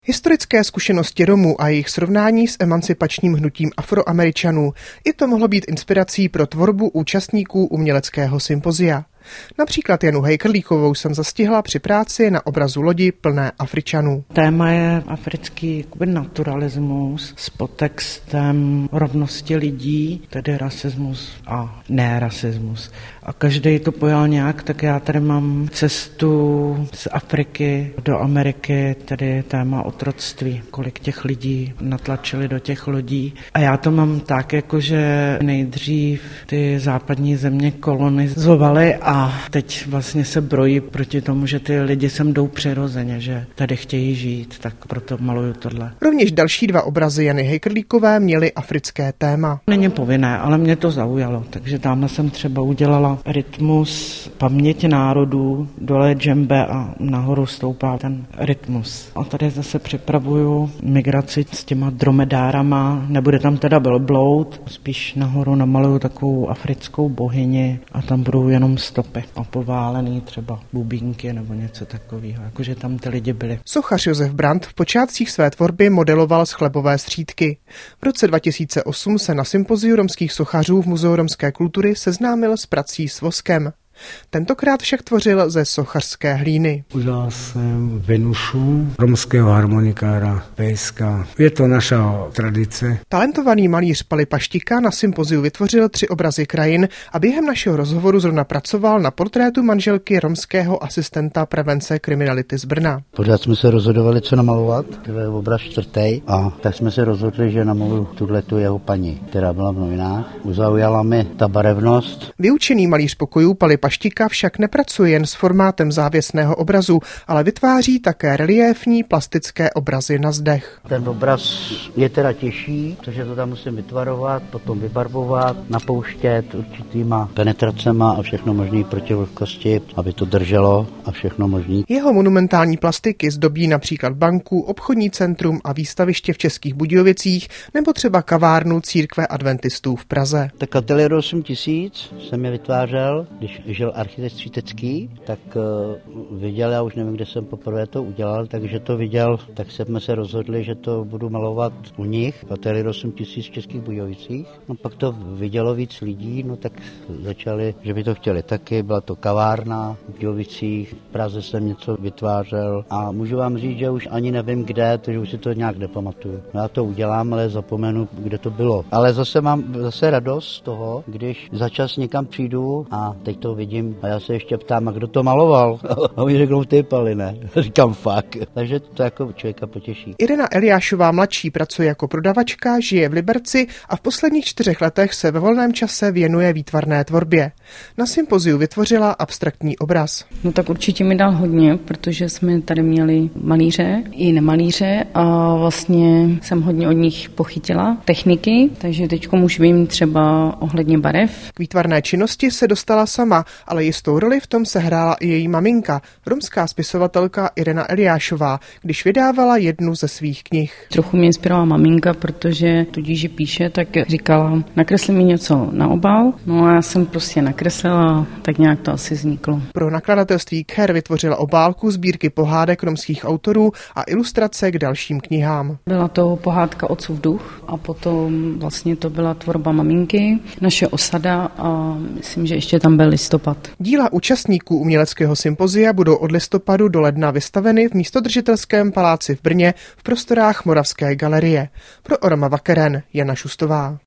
Historické zkušenosti Romů a jejich srovnání s emancipačním hnutím Afroameričanů. I to mohlo být inspirací pro tvorbu účastníků uměleckého sympozia. Například Janu Hejkrlíkovou jsem zastihla při práci na obrazu lodi plné Afričanů. Téma je africký naturalismus s podtextem rovnosti lidí, tedy rasismus a nerasismus. A každý to pojal nějak, tak já tady mám cestu z Afriky do Ameriky, tedy téma otroctví, kolik těch lidí natlačili do těch lodí. A já to mám tak, jakože nejdřív ty západní země kolonizovaly a teď vlastně se brojí proti tomu, že ty lidi sem jdou přirozeně, že tady chtějí žít, tak proto maluju tohle. Rovněž další dva obrazy Jany Hejkrlíkové měly africké téma. Není povinné, ale mě to zaujalo, takže tamhle jsem třeba udělala rytmus paměti národů, dole džembe a nahoru stoupá ten rytmus. A tady zase připravuju migraci s těma dromedárama, nebude tam teda velbloud, spíš nahoru namaluju takovou africkou bohyni a tam budou jenom stopy a poválený třeba bubínky nebo něco takového, jakože tam ty lidi byli. Sochař Josef Brandt v počátcích své tvorby modeloval z chlebové střídky. V roce 2008 se na sympoziu romských sochařů v Muzeu romské kultury seznámil s prací s voskem. Tentokrát však tvořil ze sochařské hlíny. Udělal jsem Venušu, romského harmonikára, pejska. Je to naša tradice. Talentovaný malíř Pali Paštika na sympoziu vytvořil 3 obrazy krajin a během našeho rozhovoru zrovna pracoval na portrétu manželky romského asistenta prevence kriminality z Brna. Pořád jsme se rozhodovali, co namalovat. To je obraz 4. A tak jsme se rozhodli, že namaluju tuhletu jeho paní, která byla v novinách. Zaujala mi ta barevnost. Vyučený malíř pokojů Pali Paštika však nepracuje jen s formátem závěsného obrazu, ale vytváří také reliéfní plastické obrazy na zdech. Ten obraz je teda těžší, protože to tam musím vytvarovat, potom vybarvovat, napouštět určitýma penetracema a všechno možné proti vlhkosti, aby to drželo a všechno možné. Jeho monumentální plastiky zdobí například banku, obchodní centrum a výstaviště v Českých Budějovicích nebo třeba kavárnu Církve adventistů v Praze. Tak ateliér 8000 jsem je vytvářel, když žil architekt Svítecký, tak viděl, já už nevím, kde jsem poprvé to udělal, takže to viděl, tak jsme se rozhodli, že to budu malovat u nich, v ateliéru 8000 v Českých Budějovicích. No pak to vidělo víc lidí, no tak začali, že by to chtěli taky, byla to kavárna v Budějovicích, v Praze jsem něco vytvářel a můžu vám říct, že už ani nevím kde, takže už si to nějak nepamatuju. Já to udělám, ale zapomenu, kde to bylo. Ale zase mám radost z toho, když za čas někam přijdu a teď to vidím a já se ještě ptám, a kdo to maloval? A oni řeknou, ty Pali, ne? Říkám fakt. Takže to jako člověka potěší. Irena Eliášová mladší pracuje jako prodavačka, žije v Liberci a v posledních 4 letech se ve volném čase věnuje výtvarné tvorbě. Na sympoziu vytvořila abstraktní obraz. No tak určitě mi dal hodně, protože jsme tady měli malíře i nemalíře a vlastně jsem hodně od nich pochytila techniky, takže teďko už vím třeba ohledně barev. K výtvarné činnosti se dostala sama, ale jistou roli v tom sehrála i její maminka, romská spisovatelka Irena Eliášová, když vydávala jednu ze svých knih. Trochu mě inspirovala maminka, protože tudíž, že píše, tak říkala, nakresli mi něco na obal, no a já jsem prostě nakreslila, tak nějak to asi vzniklo. Pro nakladatelství Kher vytvořila obálku sbírky pohádek romských autorů a ilustrace k dalším knihám. Byla to pohádka Otcův duch a potom vlastně to byla tvorba maminky, naše osada a myslím, že ještě tam byl listopad. Díla účastníků uměleckého sympozia budou od listopadu do ledna vystaveny v místodržitelském paláci v Brně v prostorách Moravské galerie. Pro Orma Vakeren Jana Šustová.